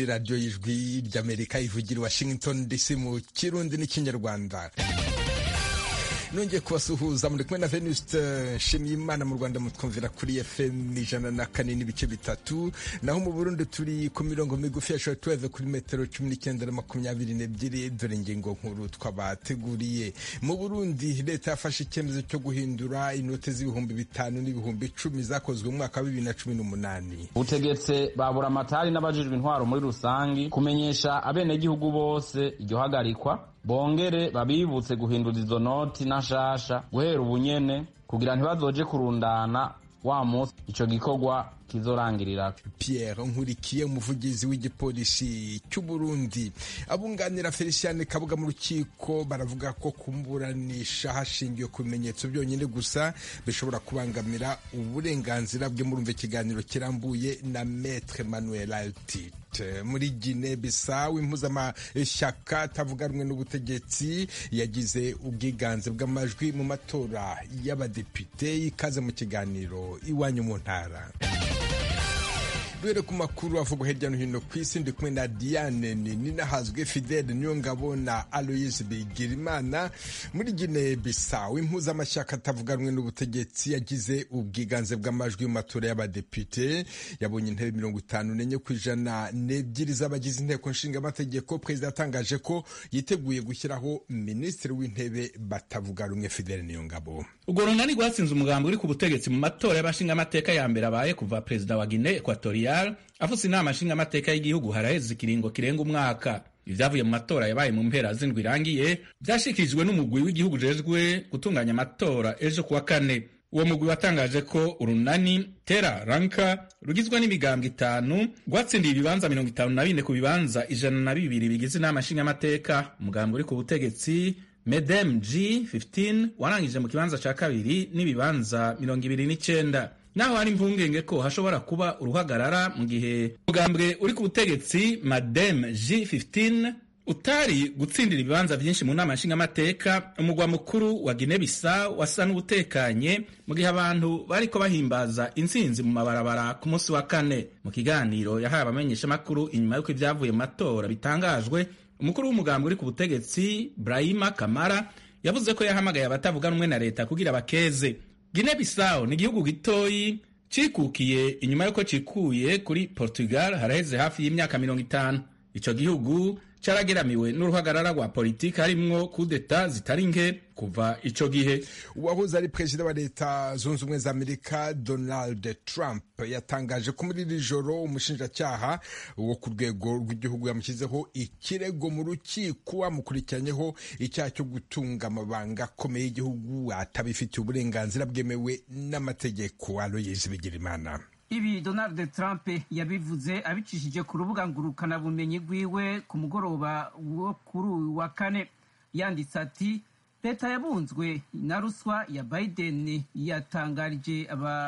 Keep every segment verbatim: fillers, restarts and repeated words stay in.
ni radiyo y'ijwi ry'Amerika ivugira i Washington D C mu Kirundi n'ikinyarwanda. Nongeye kubasuhuza muri kumwe na Venuste Nshimiyimana. Mu Rwanda mutwumvira kuri F M ijana na kane n'ibice bitatu, naho mu Burundi turi ku mirongo migufi ya shortwave kuri metero cumi n'icyenda na makumyabiri n'ebyiri. Dore ingingo nkuru twabateguriye. Mu Burundi leta yafashe icyemezo cyo guhindura inote z'ibihumbi bitanu n'ibihumbi icumi zakozwe mu mwaka wa bibiri na cumi n'umunani. Utegetse babura amatari n'abajijwe intwaro muri rusangi kumenyesha abenegihugu bose iryo hagarikwa, bongere babibutse guhindura izo noti na shasha guhera ubunyene kugira ntibazoje kurundana wa munsi ico gikorwa kizorangirira. Pierre Nkurikiye, umuvugizi w'igipolisi cy'u Burundi, abunganira Feliciane Kabuga mu rukiko baravuga ko kumburanisha hashingiwe ku bimenyetso byonyine gusa bishobora kubangamira uburenganzira bwe. Murumva ikiganiro kirambuye na Maître Manuel Altit. Muri Guinée Bissau, impuzamashyaka atavuga rumwe n'ubutegetsi yagize ubwiganze bw'amajwi mu matora y'abadepite. Ikaze mu kiganiro iwanyu mu ntara. Duhere ku makuru avugwa hirya no hino ku isi, ndi kumwe na Diane Ninahazwe, Fidele Niyongabo na Aloise Bigirimana. Muri Guinée Bissau, impuzamashyaka atavuga rumwe n'ubutegetsi yagize ubwiganze bw'amajwi mu matora y'abadepite. Yabonye intebe mirongo itanu n'enye ku ijana n'ebyiri z'abagize inteko nshingamategeko. Perezida yatangaje ko yiteguye gushyiraho minisitiri w'intebe batavuga rumwe. Fidele Niyongabo: urwo runani rwatsinze umugambi uri ku butegetsi mu matora y'abashingamateka ya mbere abaye kuva perezida wa Guinée Equatorial afuse inama nshingamateka y'igihugu haraheze ikiringo kirenga umwaka. Ivyavuye mu matora yabaye mu mpera z'indwi irangiye vyashikirijwe n'umugwi w'igihugu ujejwe gutunganya amatora ejo kuwa kane. Uwo mugwi watangaje ko urunani Terra Ranka rugizwe n'imigambwe itanu rwatsindiye ibibanza mirongo itanu na bine ku bibanza ijana na bibiri bigize inama nshingamateka. Umugambi uri ku butegetsi Medem G fifteen warangije mu kibanza ca kabiri n'ibibanza mirongo ibiri n'icenda. Naho hari impungenge ko hashobora kuba uruhagarara mu gihe umugambwe uri ku butegetsi Madem G fifteen utari gutsindira ibibanza vyinshi mu nama nshingamateka. Umugwa mukuru wa Guinée Bissau wasa n'ubutekanye mu gihe abantu bariko bahimbaza intsinzi mu mabarabara ku munsi wa kane. Mu kiganiro yahaye abamenyesha makuru inyuma y'uko ivyavuye mu matora bitangajwe, umukuru w'umugambwe uri ku butegetsi Brahima Kamara yavuze ko yahamagaye abatavuga rumwe na leta kugira bakeze. Guinée Bissau ni igihugu gitoyi cikukiye inyuma yuko cikuye kuri Portugal haraheze hafi y'imyaka mirongo itanu. Ico gihugu carageramiwe n'uruhagarara rwa politiki harimwo kudeta zitari nke kuva ico gihe. Uwahoze ari perezida wa leta zunze ubumwe za Amerika Donald Trump yatangaje ko muri iri joro umushinjacyaha wo ku rwego rw'igihugu yamushyizeho ikirego mu rukiko amukurikiranyeho icyaha cyo gutunga amabanga akomeye y'igihugu atabifitiye uburenganzira bwemewe n'amategeko. Aloise Bigirimana: ibi Donald Trump yabivuze abicishije ku rubuga ngurukana bumenyi rwiwe ku mugoroba wo kuri uyu wa kane. Yanditse ati: leta yabunzwe na ruswa ya Biden yatangarije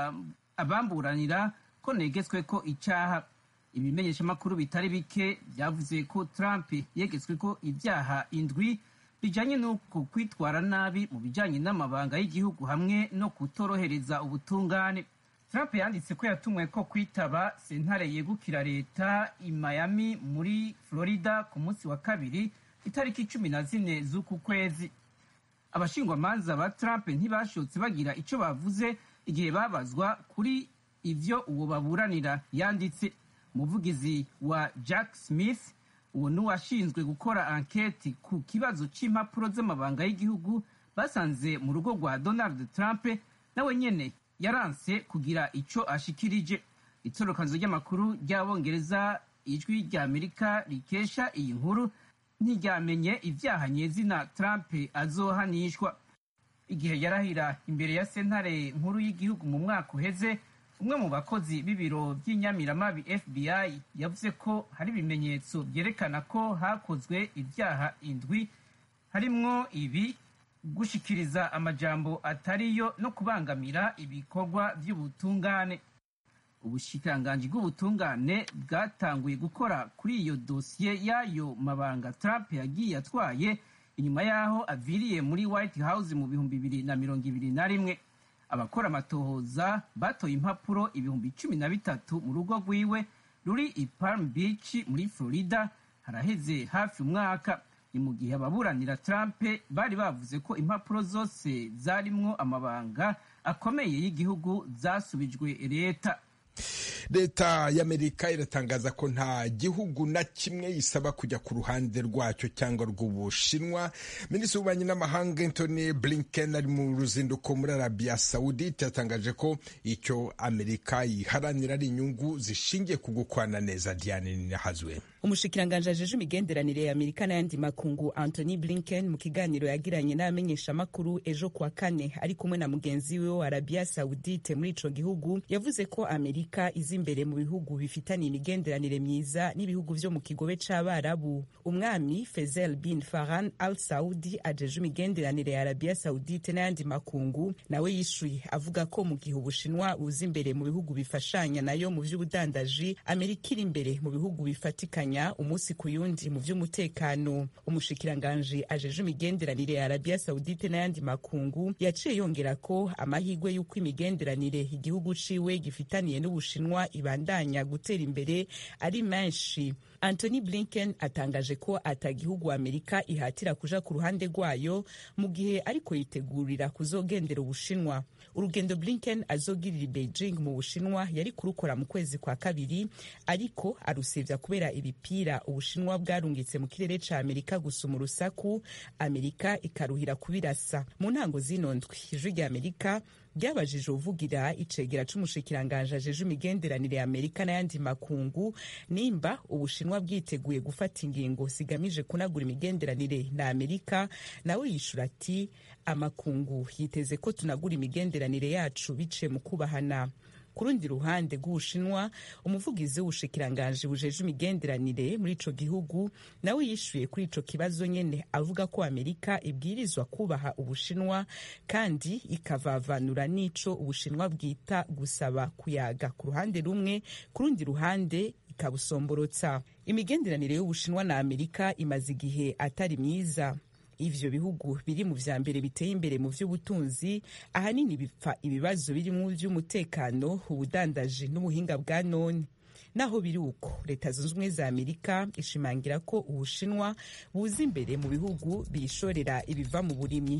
abamburanira ko negetswe ko icyaha. Ibimenyeshamakuru bitari bike byavuze ko Trump yegetswe ko ibyaha indwi bijanye n'uko kwitwara nabi mu bijanye n'amabanga y'igihugu hamwe no kutorohereza ubutungane. Trump yanditse ko yatumwe ko kwitaba sentare yegukira leta i Miami muri Florida ku munsi wa kabiri itariki cumi na zine z'uku kwezi. Abashingwamanza ba Trump ntibashotse bagira ico bavuze igihe babazwa kuri ivyo uwo baburanira yanditse. Umuvugizi wa Jack Smith, uwo n'uwashinzwe gukora anketi ku kibazo c'impapuro z'amabanga y'igihugu basanze mu rugo rwa Donald Trump, nawe nyene yaranse kugira ico ashikirije. Itorokanzo ry'amakuru ry'abongereza ijwi rya Amerika rikesha iyi nkuru ntiryamenye ivyaha nyezina Trump azohanishwa. Igihe yarahira imbere ya sentare nkuru y'igihugu mu mwaka uheze, umwe mu bakozi b'ibiro by'inyamiramabi F B I yavuze ko hari ibimenyetso byerekana ko hakozwe ibyaha indwi, harimwo ibi: gushikiriza amajambo atariyo no kubangamira ibikorwa by'ubutungane. Ubushikiranganji bw'ubutungane bwatanguye gukora kuri iyo dosiye y'ayo mabanga Trump yagiye atwaye inyuma yaho aviriye muri White House mu bihumbi bibiri na mirongo ibiri na rimwe. Abakora amatohoza batoye impapuro ibihumbi cumi na bitatu mu rugo rwiwe ruri i Palm Beach muri Florida haraheze hafi umwaka. Ni mu gihe ababuranira Trump bari bavuze ko impapuro zose zarimwo amabanga akomeye y'igihugu zasubijwe leta. Leta y'Amerika iratangaza ko nta gihugu na kimwe yisaba kujya ku ruhande rwacyo cyangwa rw'Ubushinwa. Minisitiri w'ububanyi n'amahanga Anthony Blinken ari mu ruzinduko muri Arabia Saudite yatangaje ko icyo Amerika yiharanira ari inyungu zishingiye ku gukorana neza. Diane Ninahazwe. Umushikiranganje ajeje imigenderanire ya Amerika n'ayandi makungu Anthony Blinken mu kiganiro yagiranye n'abamenyesha makuru ejo kwa kane ari kumwe na mugenzi we wa Arabia Saudite muri ico gihugu yavuze ko Amerika izi imbere mu bihugu bifitanye imigenderanire myiza n'ibihugu vyo mu kigobe c'Abarabu. Umwami Faisal bin Farhan Al Saudi ajeje imigenderanire ya Arabia Saudite n'ayandi makungu nawe yishuye avuga ko mu gihe Ubushinwa buzi imbere mu bihugu bifashanya nayo mu vy'ubudandaji, Amerika iri imbere mu bihugu bifatikanya umunsi ku yundi mu vy'umutekano. Umushikiranganje ajeje imigenderanire ya Arabia Saudite n'ayandi makungu yaciye yongera ko amahigwe y'uko imigenderanire igihugu ciwe gifitaniye n'Ubushinwa ibandanya gutera imbere ari menshi. Anthony Blinken atangaje ko atagihugu Amerika ihatira kuja ku ruhande rwayo mu gihe ariko yitegurira kuzogendera Ubushinwa. Urugendo Blinken azogirira Beijing mu Bushinwa yari kurukora mu kwezi kwa kabiri, ariko arusevya kubera ibipira Ubushinwa bwarungitse mu kirere ca Amerika gusuma urusaku, Amerika ikaruhira kubirasa. Mu ntango zino ndwi ijwi rya Amerika ryabajije uvugira icegera c'umushikiranganje ajeje imigenderanire ya Amerika n'ayandi makungu nimba Ubushinwa bwiteguye gufata ingingo zigamije kunagura imigenderanire na Amerika, nawe yishura ati amakungu yiteze ko tunagura imigenderanire yacu bice mu kubahana. Ku rundi ruhande rw'Ubushinwa, umuvugizi w'ubushikiranganje bujeje imigenderanire muri ico gihugu nawe yishuye kuri ico kibazo nyene avuga ko Amerika ibwirizwa kubaha Ubushinwa kandi ikavavanura n'ico Ubushinwa bwita gusaba kuyaga ku ruhande rumwe, ku rundi ruhande ikabusomborotsa. Imigenderanire y'Ubushinwa na Amerika imaze igihe atari myiza. Ivyo bihugu biri mu vya mbere biteye imbere mu vy'ubutunzi ahanini bipfa ibibazo biri mu vy'umutekano, ubudandaji n'ubuhinga bwa none. Naho biri uko, Leta Zunze Ubumwe za Amerika ishimangira ko Ubushinwa buza imbere mu bihugu bishorera ibiva mu burimyi.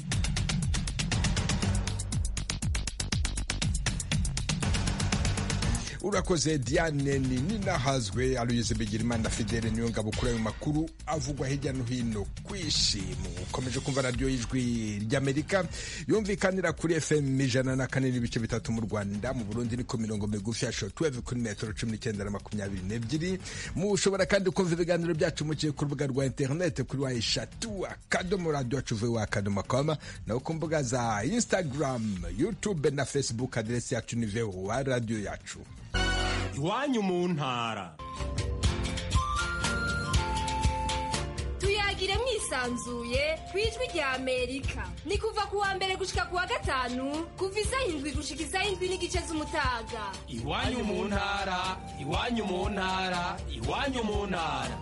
Urakoze Diane Ninahazwe. Aloyize Bigirimana Fidele niyo ngabo kuri ayo makuru avugwa hirya no hino kw'isi. Mukomeje kumva radio y'ijwi ry'Amerika yumvikanira kuri F M ijana na kane n'ibice bitatu mu Rwanda, mu Burundi ni ku mirongo migufi ya shortwave kuri metero cumi n'icyenda na makumyabiri n'ebyiri. Mushobora kandi kumva ibiganiro byacu muciye ku rubuga rwa internet kuri wa eshatu akadomo radio yacu v w akadomo com, naho ku mbuga za Instagram, YouTube na Facebook adresi yacu ni v w radio yacu. Iwanyu mu ntara. Tuyagire mwisanzuye kwijwi rya Amerika. Ni kuva ku wa mbere gushika ku wa gatanu kuva isaha indwi gushika isaha indwi n'igice z'umutaga. Iwanyu mu ntara, iwanyu mu ntara, iwanyu mu ntara.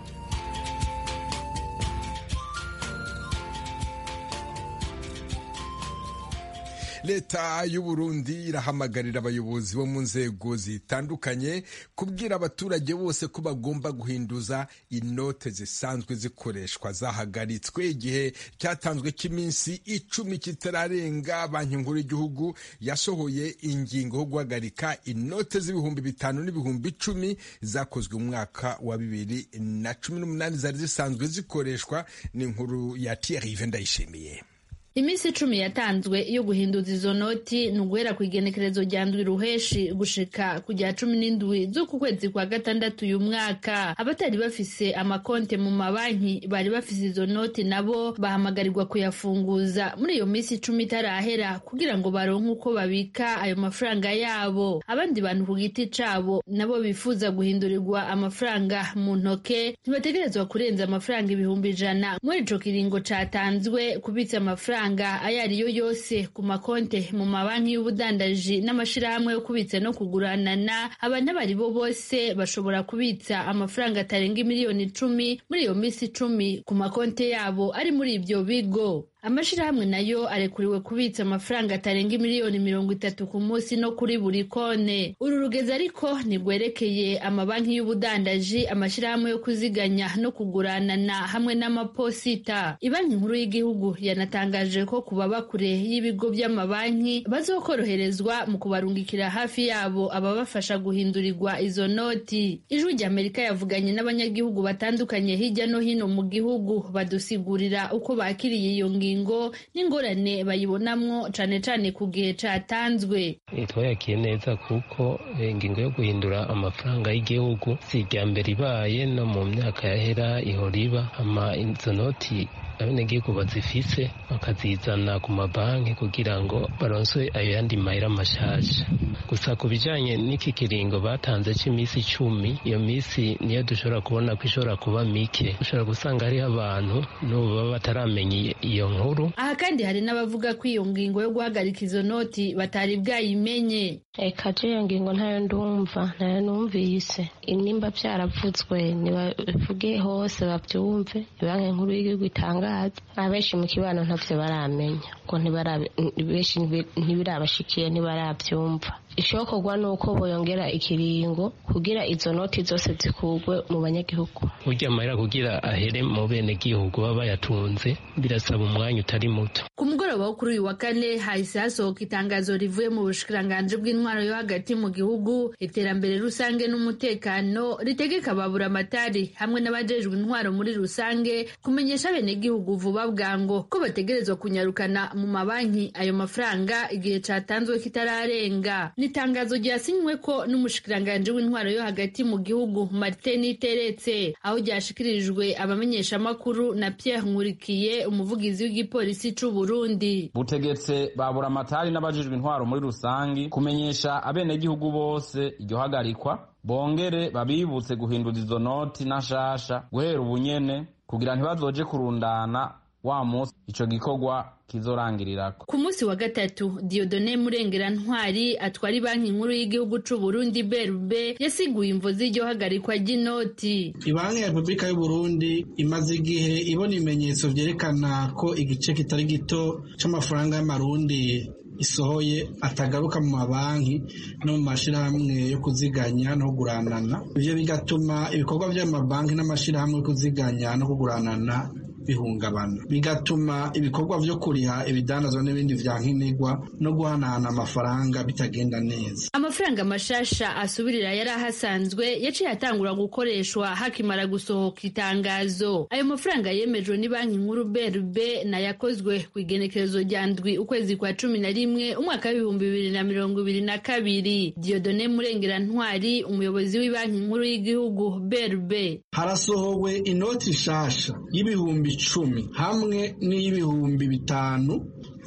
Leta y'u Burundi irahamagarira abayobozi bo mu nzego zitandukanye kubwira abaturage bose ko bagomba guhinduza inote zisanzwe zikoreshwa zahagaritswe igihe cyatanzwe cy'iminsi icumi kitararenga. Banki Nkuru y'Igihugu yasohoye ingingo yo guhagarika inote z'ibihumbi bitanu n'ibihumbi icumi zakozwe mu mwaka wa bibiri na cumi n'umunani zari zisanzwe zikoreshwa. Ni inkuru ya Thierry Vendayishimiye. Iminsi icumi yatanzwe yo guhinduza izo noti ni uguhera ku igenekerezo rya ndwi ruheshi gushika ku rya cumi n'indwi z'uku kwezi kwa gatandatu uyu mwaka. Abatari bafise amakonte mu mabanki bari bafise izo noti nabo bahamagarirwa kuyafunguza muri iyo minsi icumi itarahera kugira ngo baronke uko babika ayo mafaranga yabo. Abandi bantu ku giti cabo nabo bifuza guhindurirwa amafaranga mu ntoke ntibategerezwa kurenza amafaranga ibihumbi ijana muri ico kiringo catanzwe kubitsa amafaranga ayo ariyo yose ku makonte mu mabanki y'ubudandaji n'amashirahamwe yo kubitsa no kuguranana. Abantu bari bo bose bashobora kubitsa amafaranga atarenga miliyoni icumi muri iyo minsi icumi ku makonte yabo ari muri ibyo bigo. amashirahamwe nayo arekuriwe kubitsa amafaranga atarenga miliyoni mirongo itatu ku munsi no kuri buri kone. Uru rugeze ariko ntigwerekeye amabanki y'ubudandaji, amashirahamwe yo kuziganya no kuguranana hamwe n'amaposita. Ibanki nkuru y'igihugu yanatangaje ko kuba bakure y'ibigo by'amabanki bazokoroherezwa mu kubarungikira hafi yabo ababafasha guhindurirwa izo noti. Ijwi ry'Amerika yavuganye n'abanyagihugu batandukanye hirya no hino mu gihugu badusigurira uko bakiriye iyo ngingo n'ingorane bayibonamwo cane cane ku gihe catanzwe. Twayakiye neza kuko ingingo yo guhindura amafaranga y'igihugu si irya mbere ibaye, no mu myaka yahera ihora iba. Ama izo noti abenegihugu bazifise bakazizana ku mabanki kugira ngo baronswe ayo yandi mahera mashasha. Gusa ku bijanye n'iki kiringo batanze c'imisi icumi, iyo misi niyo dushobora kubona ko ishobora kuba mike. Ushobora gusanga hariho abantu n'ubu baba bataramenya iyo nkuru. Aha kandi hari n'abavuga ko iyo ngingo yo guhagarika izo noti batari bwayimenye. Eka je iyo ngingo ntayo ndumva, ntayo numvise. Inimba vyaravuzwe nibavuge hose bavyumve. Ibanki nkuru y'igihugu itangaza, abenshi mu kibano ntavyo baramenya ko benshi ntibirabashikiye, ntibaravyumva. Ishokorwa nuko boyongera ikiringo kugira izo noti zose zikugwe mu banyagihugu. Burya amahera kugira ahere mu bene gihugu baba bayatunze birasaba umwanya utari muto. Ku mugoroba wo kuri uyu wa kane hahise hasohoka itangazo rivuye mu bushikiranganji bw'intwaro yo hagati mu gihugu, iterambere rusange n'umutekano, ritegeka baburamatari hamwe n'abajejwe intwaro muri rusange kumenyesha bene gihugu vuba bwango ko bategerezwa kunyarukana mu mabanki ayo mafaranga igihe catanzwe kitararenga. Nitangazo ryasinywe ko n'umushikiranganje w'intwaro yo hagati mu gihugu Martin Teretse, aho ryashikirijwe abamenyesha makuru na Pierre Nkurikiye, umuvugizi w'igipolisi c'u Burundi. Butegetse babura amatari n'abajijwe intwaro muri rusangi kumenyesha abene gihugu bose iryo hagarikwa, bongere babibutse guhinduza izo noti nashasha guhera ubunyene kugira ntibazoje kurundana wa musi ico gikorwa kizorangirirako. Ku musi wa gatatu, Dieudonné Murengera Ntwari atwara banki nkuru y'igihugu c'u Burundi B R B yasiguye imvo z'iryo hagarikwa ry'inoti. Ibanki ya Republika y'u Burundi imaze igihe ibona ibimenyetso vyerekana ko igice kitari gito c'amafaranga y'amarundi isohoye atagaruka mu mabanki no mu mashirahamwe yo kuziganya no kuguranana. Ivyo bigatuma ibikorwa vy'amabanki n'amashirahamwe yo kuziganya no kuguranana bihungabana, bigatuma ibikorwa vyo kuriha ibidandazwa n'ibindi vya nkenerwa no guhanahana amafaranga bitagenda neza. Amafaranga mashasha asubirira yari ahasanzwe yaciye atangura gukoreshwa hakimara gusohoka itangazo. Ayo mafaranga yemejwe ni banki nkuru B R B na yakozwe ku igenekerezo rya ndwi ukwezi kwa cumi na rimwe umwaka w'ibihumbi bibiri na mirongo ibiri na kabiri. Dieudonné Murengera Ntwari, umuyobozi w'ibanki nkuru y'igihugu B R B: harasohowe inoti shasha y'ibihumbi icumi hamwe n'ibihumbi bitanu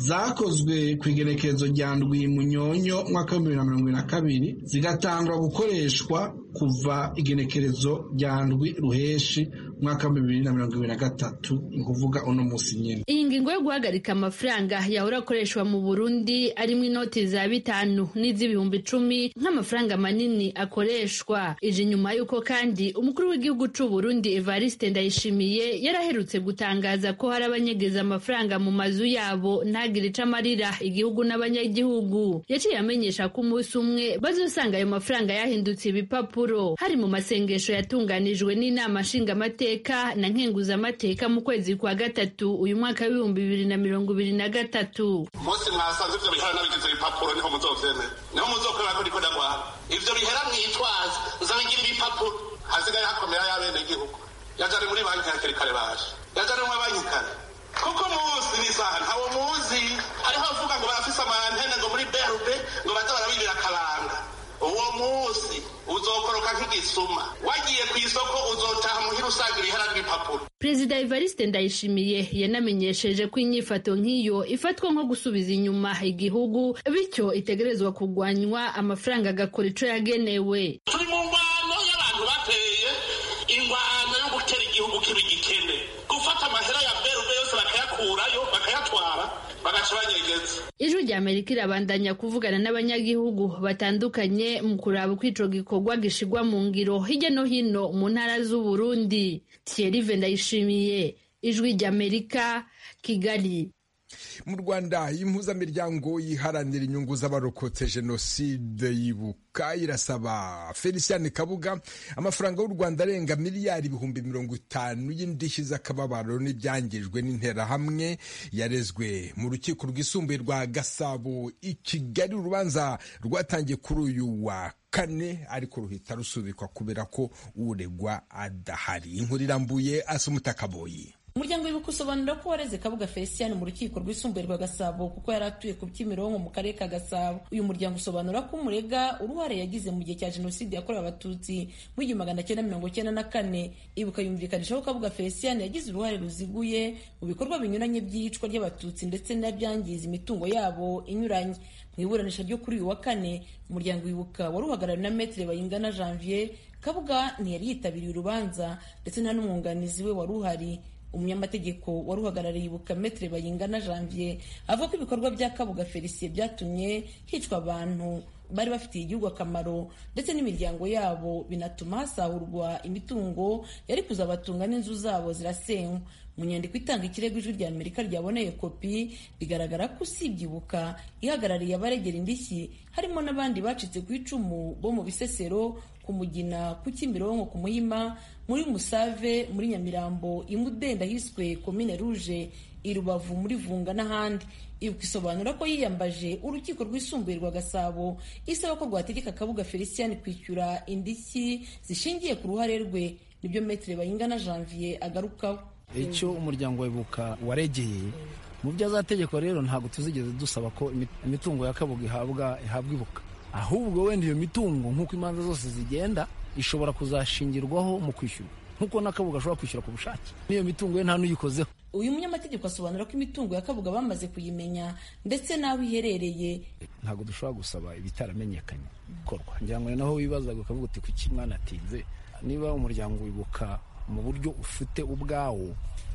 zakozwe ku igenekerezo rya ndwi munyonyo mwaka wa bibiri na mirongo ibiri na kabiri, zigatangwa gukoreshwa kuva igenekerezo rya ndwi ruheshi mwaka wa bibiri na mirongo ibiri na gatatu, nkuvuga uno musi nyene. Iyi ngingo yo guhagarika amafaranga yahora akoreshwa mu Burundi arimwo inoti za bitanu n'iz'ibihumbi icumi nk'amafaranga manini akoreshwa, ije nyuma yuko kandi umukuru w'igihugu c'u Burundi Evariste Ndayishimiye yaraherutse gutangaza ko hari abanyegeza amafaranga mu mazu yabo ntagire ico amarira igihugu n'abanyagihugu. Yaciye amenyesha ko umunsi umwe bazosanga ayo mafaranga yahindutse ibipapuro. Hari mu masengesho yatunganijwe n'inama nshingamateka na nkenguzamateka mu kwezi kwa gatatu uyu mwaka w'ibihumbi bibiri na mirongo ibiri na gatatu. Mose mwasanze ivyo bihera n'abigize ibipapuro niho muzovyemera, niho muzokorera ko ndiko ndagwara ivyo bihera mwitwaza uzabigira ibipapuro, hasigaye hakomera y'abene igihugu yajane muri banki hakiri kare baje yajane mu banki kare kuko muzi nisaha ntawo muzi. Hariho abavuga ngo barafise amantene ngo muri B R B ngo baza barabibira akaranga. Uwo musi uzokoroka nk'igisuma, wagiye ku isoko uzotaha muhira usanga ibihera n'ibipapuro. Perezida Evariste Ndayishimiye yanamenyesheje ko inyifato nk'iyo ifatwa nko gusubiza inyuma igihugu, bityo itegerezwa kugwanywa amafaranga agakora ico yagenewe. Turi mu ngwano y'abantu bateye ingwano yo gutera igihugu kiba igikene, gufata amahera ya B R B yose bakayakurayo bakayatwara bagaca banyegeza. Ijwi rya Amerika irabandanya kuvugana n'abanyagihugu batandukanye mu kuraba uko ico gikorwa gishigwa mu ngiro hirya no hino mu ntara z'u Burundi. Thierry Ndayishimiye, Ijwi rya Amerika, Kigali. Mu Rwanda impuzamiryango yiharanira inyungu z'abarokotse jenoside yibuka irasaba Feliciane Kabuga amafaranga y'u Rwanda arenga miliyari ibihumbi mirongo itanu y'indishyi z'akababaro n'ibyangijwe n'interahamwe yarezwe mu rukiko rwisumbuye rwa Gasabo i Kigali. Urubanza rwatangiye kuri uyu wa kane ariko ruhita rusubikwa kubera ko uregwa adahari. Inkuru irambuye Asumuta Kaboyi. Umuryango wibuka usobanura ko wareze Kabuga Feliciane mu rukiko rwisumbuye rwa Gasabo kuko yari atuye ku Kimironko mu karere ka Gasabo. Uyu muryango usobanura ko umurega uruhare yagize mu gihe cya jenoside yakorewe abatutsi mu igihumbi magana cyenda mirongo cyenda na kane. Ibuka yumvikanisha ko Kabuga Feliciane yagize uruhare ruziguye mu bikorwa binyuranye by'iyicwa ry'abatutsi ndetse n'ibyangiza imitungo yabo inyuranye. Mu iburanisha ryo kuri uyu wa kane umuryango wibuka wari uhagarariwe na Maître Bayingana Janvier. Kabuga ntiyari yitabiriye urubanza ndetse nta n'umwunganizi we wari uhari. Umunyamategeko wari uhagarariye Ibuka Maître Bayingana Janvier avuga ko ibikorwa bya Kabuga Felicien byatumye hicwa abantu bari bafitiye igihugu akamaro ndetse n'imiryango yabo, binatuma hasahurwa imitungo yari kuzabatunga n'inzu zabo zirasenywa. Mu nyandiko itanga ikirego Ijwi rya Amerika ryaboneye kopi bigaragara ko usibye Ibuka ihagarariye abaregera indishyi harimo n'abandi bacitse ku icumu bo mu Bisesero, ku Mugina, ku Kimironko, ku Muhima, muri Musave, muri Nyamirambo, i Mudenda hiswe Komine Rouge, i Rubavu, muri Vunga n'ahandi. Ibuka isobanura ko yiyambaje urukiko rwisumbuye rwa Gasabo isaba ko rwategeka Kabuga Feliciane kwishyura indishyi zishingiye ku ruhare rwe. Nibyo Maître Bayingana Janvier agarukaho. Icyo umuryango wibuka waregeye mu byazategeko rero ntabwo tuzigeze dusaba ko imitungo ya Kabuga ihabwa ihabwa Ibuka, ahubwo wenda iyo mitungo nk'uko imanza zose zigenda ishobora kuzashingirwaho mu kwishyura nk'uko na Kabuga ashobora kwishyura ku bushake. N'iyo mitungo ye nta n'uyikozeho. Uyu munyamategeko asobanura ko imitungo ya Kabuga bamaze kuyimenya ndetse n'aho iherereye. Ntabwo dushobora gusaba ibitaramenyekanye bikorwa. Ngira ngo naho wibazaga ukavuga uti kuki mwana atinze. Niba umuryango wibuka mu buryo ufite ubwawo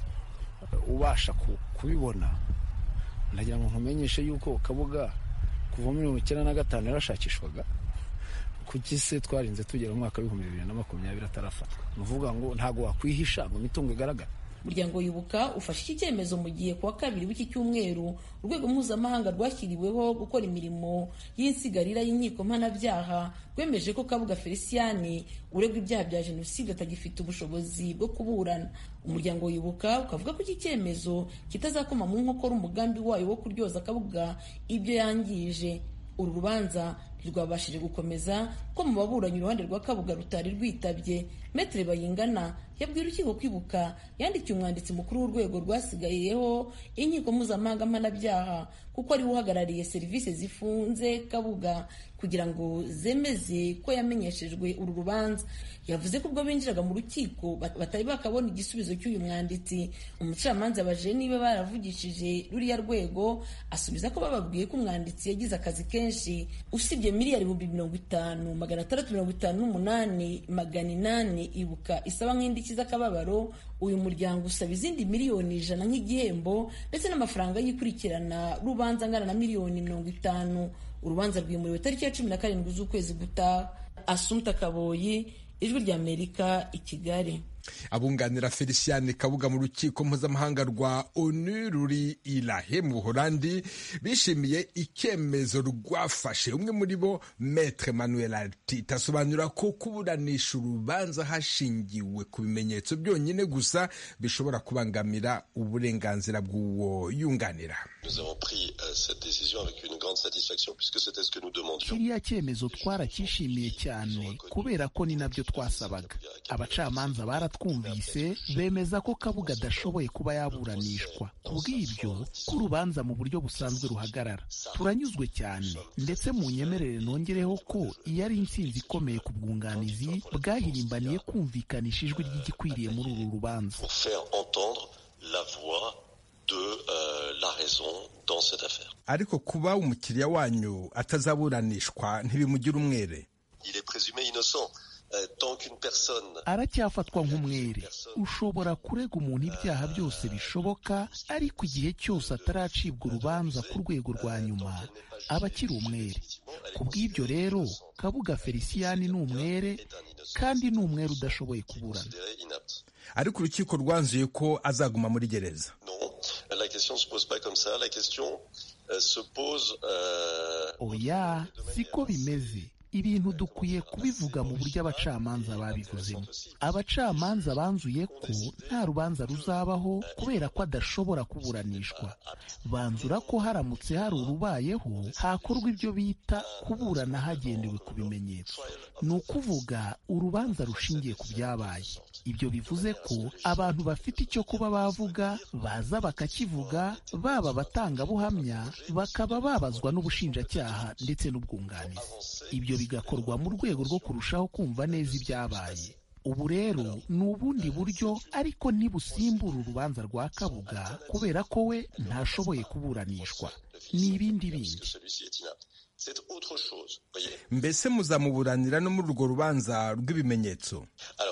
ubasha kubibona, ndagira ngo nkumenyeshe yuko Kabuga kuva muri mirongo icyenda na gatanu yarashakishwaga. Kuki se twarinze tugera mu mwaka w'ibihumbi bibiri na makumyabiri atarafatwa? Nuvuga ngo ntago wakwihisha ngo imitungo igaragara. Umuryango wibuka ufashe iki cyemezo mu gihe kuwa kabiri w'iki cyumweru urwego mpuzamahanga rwashyiriweho gukora imirimo y'insigarira y'inkiko mpanabyaha rwemeje ko Kabuga Feliciane uregwa ibyaha bya jenoside atagifite ubushobozi bwo kuburana. Umuryango wibuka ukavuga ko iki cyemezo kitazakoma mu nkokora umugambi wayo wo kuryoza Kabuga ibyo yangije. Uru rubanza ntirwabashije gukomeza ko mu baburanyi uruhande rwa Kabuga rutari rwitabye. Maître Bayingana yabwiye urukiko kwibuka yandikiye umwanditsi mukuru w'urwego rwasigayeho inkiko mpuzamahanga mpanabyaha kuko ari uhagarariye serivisi zifunze Kabuga kugira ngo zemeze ko yamenyeshejwe uru rubanza. Yavuze ko ubwo binjiraga mu rukiko batari bakabona igisubizo cy'uyu mwanditsi. Umucamanza abaje niba baravugishije ruriya rwego, asubiza ko bababwiye ko umwanditsi yagize akazi kenshi. Usibye miliyari ibihumbi mirongo itanu magana atandatu mirongo itanu n'umunani magana inani Ibuka isaba nk'indishyi z'akababaro, uyu muryango usaba izindi miliyoni ijana nk'igihembo ndetse n'amafaranga yikurikirana rubanza angana na miliyoni mirongo itanu. Urubanza rwimuriwe tariki ya cumi na karindwi z'ukwezi gutaha. Asumta Kaboyi, Ijwi rya Amerika, i Kigali. Abunganira Feliciane Kabuga mu rukiko mpuzamahanga rwa ONU ruri i La Haye mu Buholandi bishimiye icyemezo rwafashe. Umwe muri bo Maître Manuel Artita asobanura ko kuburanisha urubanza hashingiwe ku bimenyetso byonyine gusa bishobora kubangamira uburenganzira bw'uwo yunganira. Kiriya cyemezo twarakishimiye cyane kubera ko ni nabyo twasabaga. Abacamanza baratwumvise bemeza ko Kabuga adashoboye kuba yaburanishwa. Kubw'ibyo ko urubanza mu buryo busanzwe ruhagarara. Turanyuzwe cyane ndetse mu nyemerere nongereho ko iyo ari intsinzi ikomeye ku bwunganizi bwahirimbaniye kumvikanisha ijwi ry'igikwiriye muri uru rubanza. de euh, la raison dans cette affaire. Ariko kuba umukiriya wanyu atazaburanishwa ntibimugira umwere. Il est présumé innocent. Aracyafatwa nk'umwere. Ushobora kurega umuntu ibyaha byose bishoboka, ariko igihe cyose ataracibwa urubanza ku rwego rwa nyuma aba akiri umwere. Kubw'ibyo rero Kabuga Feliciane ni umwere kandi ni umwere udashoboye kuburana. Ariko urukiko rwanzuye ko azaguma muri gereza. question ne se pose pas comme ça. La question euh, se pose... Euh, oya siko bimeze. Ibintu dukwiye kubivuga mu buryo abacamanza babivuzemo. Abacamanza banzuye ko nta rubanza ruzabaho kubera ko adashobora kuburanishwa. Banzura ko haramutse hari urubayeho hakorwa ibyo bita kuburana hagendewe ku bimenyetso. Ni ukuvuga urubanza rushingiye ku byabaye. Ibyo bivuze ko abantu bafite icyo kuba bavuga baza bakakivuga, baba abatangabuhamya bakaba babazwa n'ubushinjacyaha ndetse n'ubwunganizi. Ibyo bigakorwa mu rwego rwo kurushaho kumva neza ibyabaye. Ubu rero ni ubundi buryo ariko ntibusimbura urubanza rwa Kabuga kubera ko we ntashoboye kuburanishwa. Ni ibindi bindi. Mbese muzamuburanira no muri urwo rubanza rw'ibimenyetso?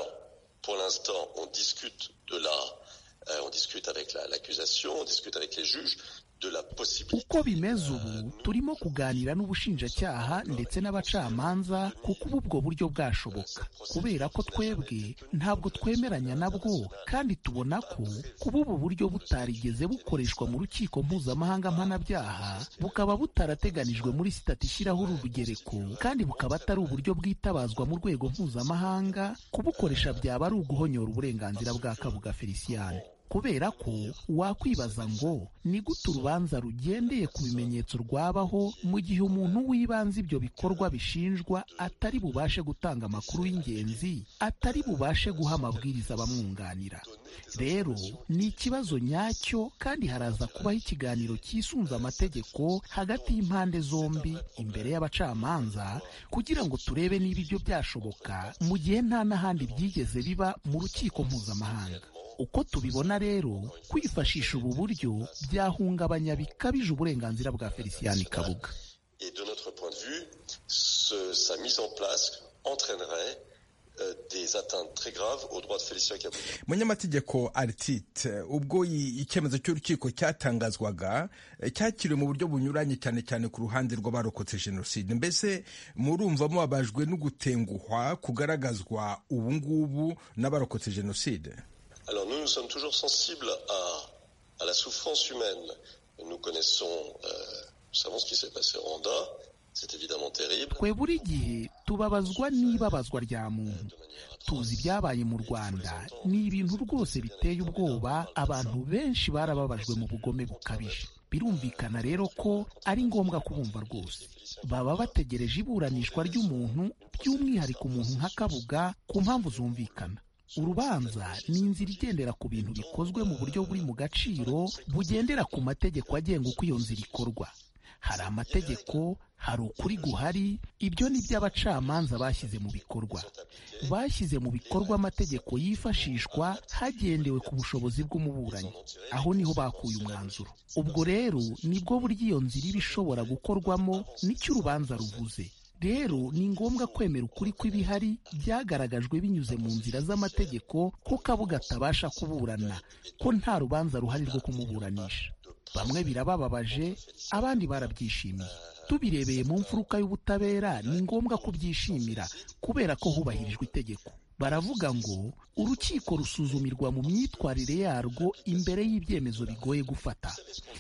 Pour l'instant, on discute de la, euh, on discute avec la, l'accusation, on discute avec les juges de la possibilité. Uko bimeze ubu turimo kuganira n'ubushinjacyaha ndetse n'abacamanza kuko ubwo buryo bwashoboka, kubera ko twebwe ntabwo twemeranya nabwo kandi tubona ko kuba ubu buryo butarigeze bukoreshwa mu rukiko mpuzamahanga mpanabyaha, bukaba butarateganijwe muri sitati ishyiraho uru rugereko, kandi bukaba atari uburyo bwitabazwa mu rwego mpuzamahanga, kubukoresha byaba ari uguhonyora uburenganzira bwa Kabuga Felicien. Kubera ko wakwibaza ngo ni gute urubanza rugendeye ku bimenyetso rwabaho mu gihe umuntu w'ibanze ibyo bikorwa bishinjwa atari bubashe gutanga amakuru y'ingenzi, atari bubashe guha amabwiriza abamwunganira. Rero ni ikibazo nyacyo kandi haraza kubaho ikiganiro cyisunze amategeko hagati y'impande zombi imbere y'abacamanza kugira ngo turebe niba ibyo byashoboka mu gihe nta n'ahandi byigeze biba mu rukiko mpuzamahanga. Uko tubibona rero, kwifashisha ubu buryo byahungabanya bikabije uburenganzira bwa Felicien Kabuga. Et de notre point de vue, ce, sa mise en place entraînerait euh, des atteintes très graves aux droits de Felicien Kabuga. Munyamategeko Artite, ubwo icyemezo cy'urukiko cyatangazwaga cyakiriwe mu buryo bunyuranye cyane cyane ku ruhande rw'abarokotse jenoside. Mbese murumva mubabajwe no gutenguhwa kugaragazwa ubu ngubu n'abarokotse jenoside? Alors nous, nous sommes toujours sensibles à, à la souffrance humaine. Nous connaissons, euh, nous savons ce qui s'est passé au Rwanda. C'est évidemment terrible. Twe buri gihe tubabazwa n'ibabazwa rya muntu. Tuzi ibyabaye mu Rwanda ni ibintu rwose biteye ubwoba, abantu benshi barababajwe mu bugome bukabije. Birumvikana rero ko ari ngombwa kubumva rwose. Baba bategereje iburanishwa ry'umuntu, by'umwihariko umuntu nka Kabuga, ku mpamvu zumvikana. Urubanza ni inzira igendera ku bintu bikozwe mu buryo buri mu gaciro, bugendera ku mategeko agenga uko iyo nzira ikorwa. Hari amategeko, hari ukuri guhari, ibyo ni byo abacamanza bashyize mu bikorwa. Bashyize mu bikorwa amategeko yifashishwa hagendewe ku bushobozi bw'umuburanyi. Aho niho bakuye umwanzuro. Ubwo rero nibwo buryo iyo nzira iba ishobora gukorwamo n'icyo urubanza ruvuze. Rero ni ngombwa kwemera ukuri kw'ibihari byagaragajwe binyuze mu nzira z'amategeko ko Kabuga atabasha kuburana, ko nta rubanza ruhari rwo kumuburanisha. Bamwe birabababaje, abandi barabyishimiye. Tubirebeye mu mfuruka y'ubutabera ni ngombwa kubyishimira kubera ko hubahirijwe itegeko. Baravuga ngo urukiko rusuzumirwa mu myitwarire yarwo imbere y'ibyemezo bigoye gufata.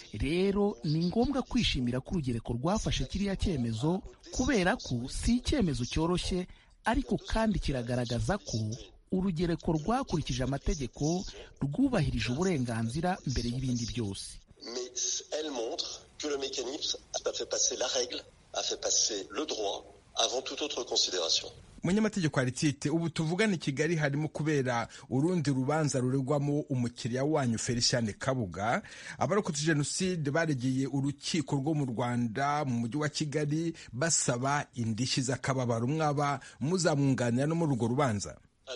Rero ni ngombwa kwishimira ko urugereko rwafashe kiriya cyemezo kubera ko si icyemezo cyoroshye, ariko kandi kiragaragaza ko urugereko rwakurikije amategeko, rwubahirije uburenganzira mbere y'ibindi byose. Mais elle montre que le mécanisme a fait passer la règle, a fait passer le droit avant toute autre considération. Munyamategeko Artite, ubu tuvugana i Kigali harimo kubera urundi rubanza ruregwamo umukiriya wanyu Felicien Kabuga. Abarokotse jenoside baregeye urukiko rwo mu Rwanda mu mujyi wa Kigali basaba indishyi z'akababaro. Mwaba muzamwunganira no muri urwo rubanza?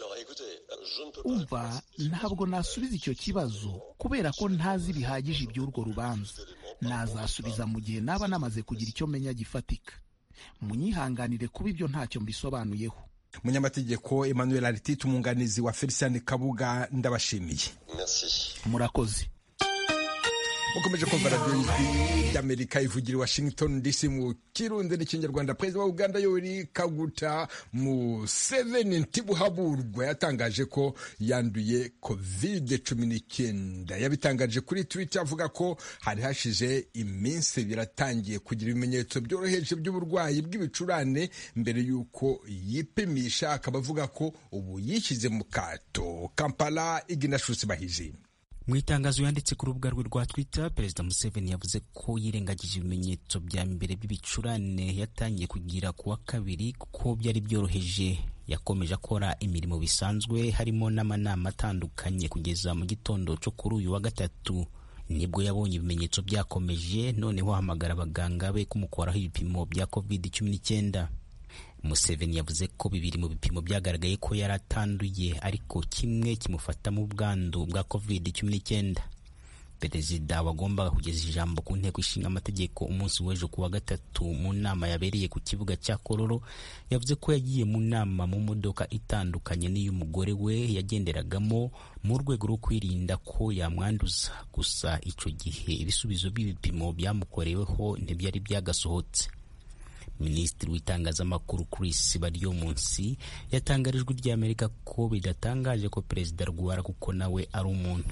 Umva, ntabwo nasubiza icyo kibazo kubera ko ntazi bihagije iby'urwo rubanza. Nazasubiza mu gihe naba namaze kugira icyo menya gifatika. Munyihanganire kuba ibyo ntacyo mbisobanuyeho. Munyamategeko Emmanuel Artite, umwunganizi wa Felicien Kabuga, ndabashimiye. Merci. Murakoze. mukomeje kumva radiyo y'ijwi y'Amerika ivugira i Washington D C mu Kirundi n'ikinyarwanda. Perezida wa Uganda Yoweri Kaguta Museveni Ntibuhaburwa yatangaje ko yanduye covid cumi n'icyenda. Yabitangaje kuri Twitter avuga ko hari hashize iminsi biratangiye kugira ibimenyetso byoroheje by'uburwayi bw'ibicurane mbere y'uko yipimisha, akaba avuga ko ubu yishyize mu kato. Kampala, Ignatius Bahizi. Mu itangazo yanditse ku rubuga rwe rwa Twitter, Perezida Museveni yavuze ko yirengagije ibimenyetso bya mbere by'ibicurane yatangiye kugira kuwa kabiri kuko byari byoroheje. Yakomeje akora imirimo bisanzwe harimo n'amanama atandukanye kugeza mu gitondo cyo kuri uyu wa gatatu. Nibwo yabonye ibimenyetso byakomeje, noneho ahamagara abaganga be kumukoraho ibipimo bya covid cumi n'icyenda. Museveni yavuze ko bibiri mu bipimo byagaragaye ko yaratanduye, ariko kimwe kimufata mu bwandu bwa covid cumi n'icyenda. Perezida wagombaga kugeza ijambo ku nteko ishinga amategeko umunsi w'ejo kuwa gatatu mu nama yabereye ku kibuga cya Kololo, yavuze ko yagiye mu nama mu modoka itandukanye n'iy'umugore we yagenderagamo mu rwego rwo kwirinda ko yamwanduza. Gusa icyo gihe ibisubizo by'ibipimo byamukoreweho ntibyari byagasohotse. Minisitiri w'itangazamakuru Chris Baryomunsi yatangarijwe rya Amerika ko bidatangaje ko perezida arwara kuko nawe ari umuntu.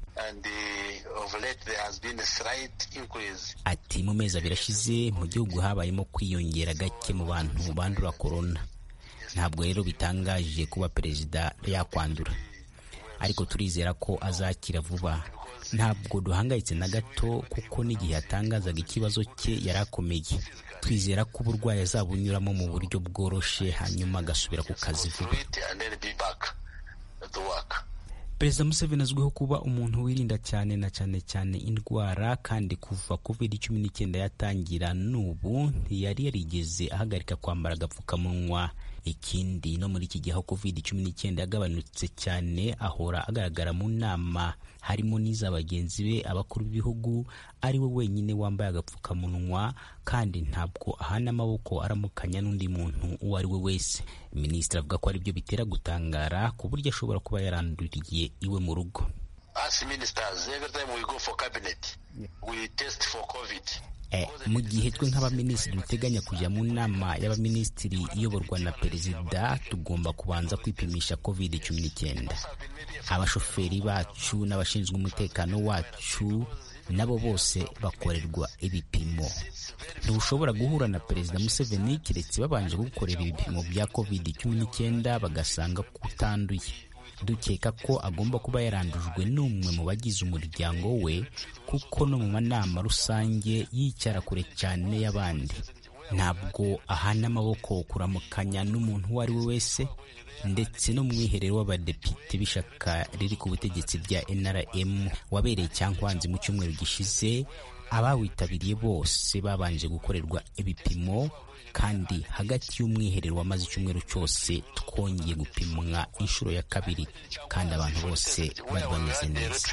Ati mu mezi abiri ashize mu gihugu habayemo kwiyongera gake mu bantu bandura corona. Ntabwo rero bitangaje kuba perezida yakwandura, ariko turizera ko azakira vuba. Ntabwo duhangayitse na gato kuko n'igihe yatangazaga ikibazo cye yarakomeye. Twizera ko uburwayi azabunyuramo mu buryo bworoshe hanyuma agasubira ku kazi vuba. Perezida Museveni azwiho kuba umuntu wirinda cyane na cyane cyane indwara, kandi kuva covid cumi n'icyenda yatangira n'ubu ntiyari yarigeze ahagarika kwambara agapfukamunwa. Ikindi no muri iki gihe covid cumi n'icyenda yagabanutse cyane, ahora agaragara mu nama harimo n'iza bagenzi be abakuru b'ibihugu, ari we wenyine wambaye agapfukamunwa, kandi ntabwo ahana amaboko aramukanya n'undi muntu uwo ari we wese. Minisitiri avuga ko ari byo bitera gutangara ku buryo ashobora kuba yaranduriye iwe mu rugo. As ministers, every time we go for cabinet, we test for COVID. Eh, mu gihe twe nk'abaminisitiri duteganya kujya mu nama y'abaminisitiri iyoborwa na perezida, tugomba kubanza kwipimisha covid cumi n'icyenda. Abashoferi bacu n'abashinzwe umutekano wacu nabo bose bakorerwa ibipimo. Ntushobora guhura na Perezida Museveni kiretse babanje gukorera ibipimo bya covid cumi n'icyenda bagasanga kutanduye. Dukeka ko agomba kuba yarandujwe n'umwe mu bagize umuryango we, kuko no mu manama rusange yicara kure cyane y'abandi. Ntabwo ahana amaboko kuramukanya n'umuntu uwo ari we wese, ndetse no mu mwiherero w'abadepite b'ishyaka riri ku butegetsi bya N R M wabereye Cyankwanzi mu cyumweru gishize, abawitabiriye bose babanje gukorerwa ibipimo, kandi hagati y'umwiherero wamaze icyumweru cyose twongeye gupimwa inshuro ya kabiri, kandi abantu bose bari bameze neza.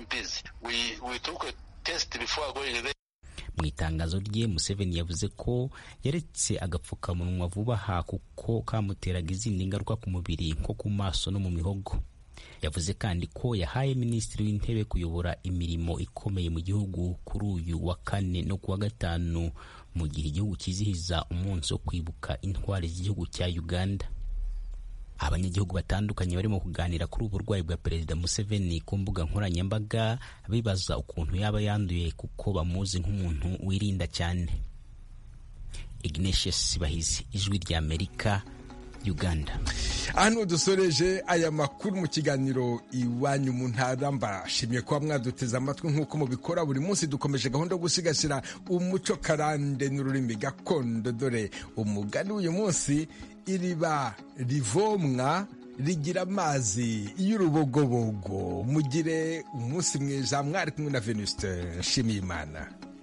Mu itangazo rye, Museveni yavuze ko yaretse agapfukamunwa vuba aha kuko kamuteraga izindi ngaruka ku mubiri nko ku maso no mu mihogo. Yavuze kandi ko yahaye minisitiri w'intebe kuyobora imirimo ikomeye mu gihugu kuri uyu wa kane no kuwa gatanu, mu gihe igihugu kizihiza umunsi wo kwibuka intwari z'igihugu cya Uganda. Abanyagihugu batandukanye barimo kuganira kuri ubu burwayi bwa Perezida Museveni ku mbuga nkoranyambaga, bibaza ukuntu yaba yanduye kuko bamuzi nk'umuntu wirinda cyane. Ignatius Bahizi, Ijwi ry'Amerika, Uganda. Hano dusoreje aya makuru mu kiganiro Iwanyu mu Ntara. Mbashimiye kuba mwaduteze amatwi nk'uko mubikora buri munsi. Dukomeje gahunda yo gusigasira umuco karande n'ururimi gakondo. Dore umugani w'uyu munsi: iriba rivomwa rigira amazi y'urubogobogo. Mugire umunsi mwiza. Mwari kumwe na Venuste Nshimiyimana.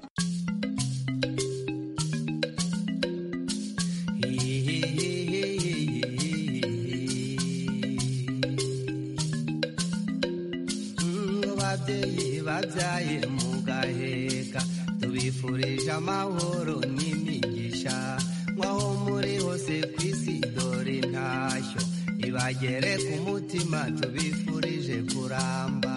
Babyaye mugaheka, tubifurije amahoro n'imigisha, mwaho muri hose ku isi dore intashyo ibagere ku mutima, tubifurije kuramba.